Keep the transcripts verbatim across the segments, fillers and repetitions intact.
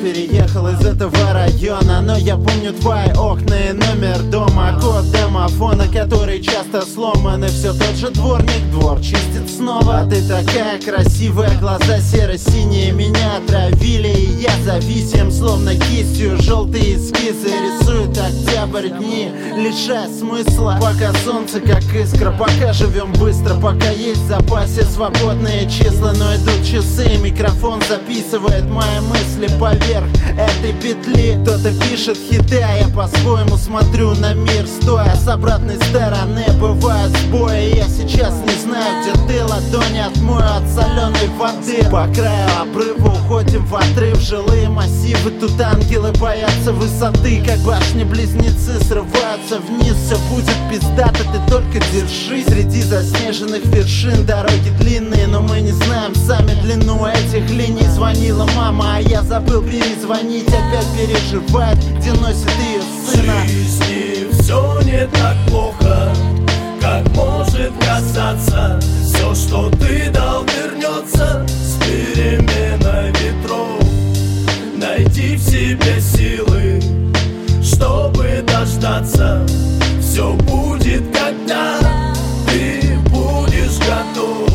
переехал из этого района, но я помню твои окна и номер дома. Код домофона, который часто сломан, и все тот же дворник двор чистит снова. А ты такая красивая, глаза серо-синие меня отравили, и я зависим, словно кистью желтые эскизы рисует октябрь дни, лишая смысла. Пока солнце как искра, пока живем быстро, пока есть в запасе свободные числа. Но идут часы, микрофон записывает мои мысли поверх этой петли. Кто-то пишет хиты, а я по-своему смотрю на мир, стоя с обратной стороны. Бывают сбои, я сейчас не знаю, где ты, ладони отмою от соленой воды. По краю обрыва уходим в отрыв, жилые массивы, тут ангелы боятся высоты, как башни-близнецы срываются вниз. Все будет пиздато, ты только держись. Среди заснеженных вершин дороги длинные, но мы не знаем сами длину этих линий. Звонила мама, а я забыл перезвонить. Опять переживает, где носит ее сына. В жизни все не так плохо, как может казаться. Все, что ты дал, вернется с переменой ветров. Найди в себе силы, чтобы дождаться. Все будет, когда ты будешь готов.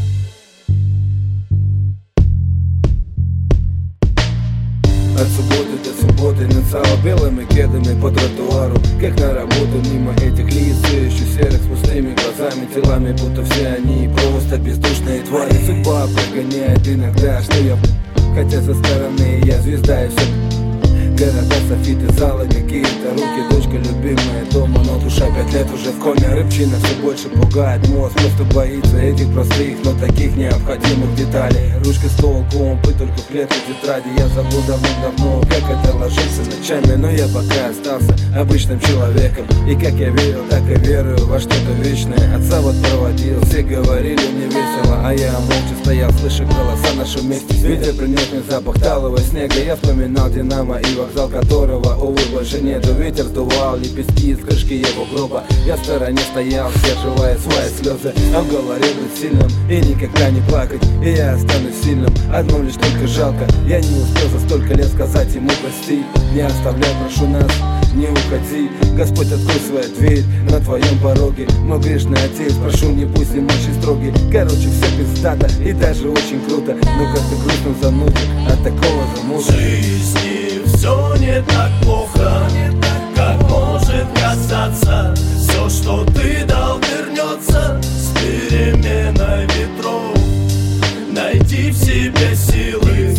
От субботы до субботы нацала белыми кедами по тротуару, как на работу мимо этих лиц, все еще серых с пустыми глазами, телами, будто все они просто бездушные твари. Судьба прогоняет иногда, что я хотя со стороны я звезда и все. Города, софиты, залы, какие-то руки, дочка любимая дома, но душа пять лет уже в коме. Рыбчина все больше пугает мозг, просто боится этих простых, но таких необходимых деталей. Ручка с толком, пы только в клетке тетради. Я забыл давно-давно, как это ложится ночами, но я пока остался обычным человеком. И как я верил, так и верую во что-то вечное. Отца вот проводил, все говорили мне весело, а я молча стоял, слыша голоса наши вместе. Ветер принес мне запах талого снега, я вспоминал Динамо и вокзал которого, увы, больше нету. Ветер сдувал лепестки из крышки его гроба. Я в стороне стоял, сдерживая свои слезы, а в голове быть сильным и никогда не плакать. И я останусь сильным, одно лишь только жалко. Я не успел за столько лет сказать ему прости. Не оставляй, прошу нас, не уходи. Господь, открой свою дверь на твоем пороге. Мой грешный отец, прошу, не будь очень строгий. Короче, все пиздато и даже очень круто, но как-то грустно занудно от такого замужа. В жизни все не так плохо, как может казаться. Все, что ты дал, вернется с переменой ветров. Найди в себе силы,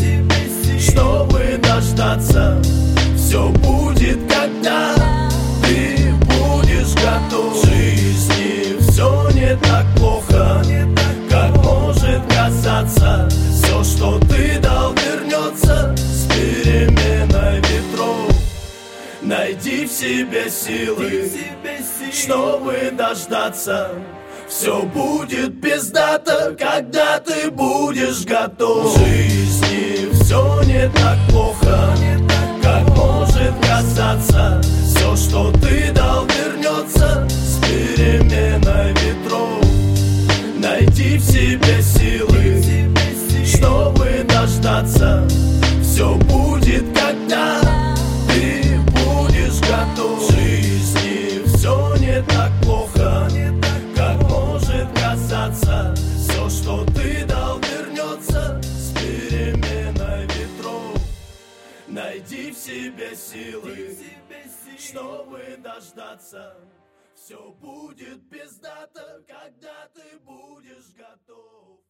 чтобы дождаться. Все будет, когда ты будешь готов. В жизни все не так плохо, как может казаться. Все, что ты дал, вернется с переменой ветров. Найди в себе силы, чтобы дождаться. Все будет пиздато, когда ты будешь готов. В жизни все не так плохо, как может казаться. Все, что ты дал, вернется с переменой ветров. Найди в себе силы, чтобы дождаться. Все будет, когда ты будешь готов. В жизни все не так плохо, как может казаться. Все, что ты дал, вернется с переменой ветров. Найди в себе силы, чтобы дождаться. Все будет пиздато, когда ты будешь готов.